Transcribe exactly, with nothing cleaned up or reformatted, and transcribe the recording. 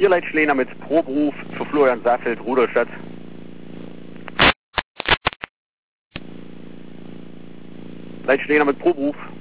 vier Leitschläger mit Proberuf für Florian Saarfeld, Rudolstadt. Leitschläger mit Proberuf.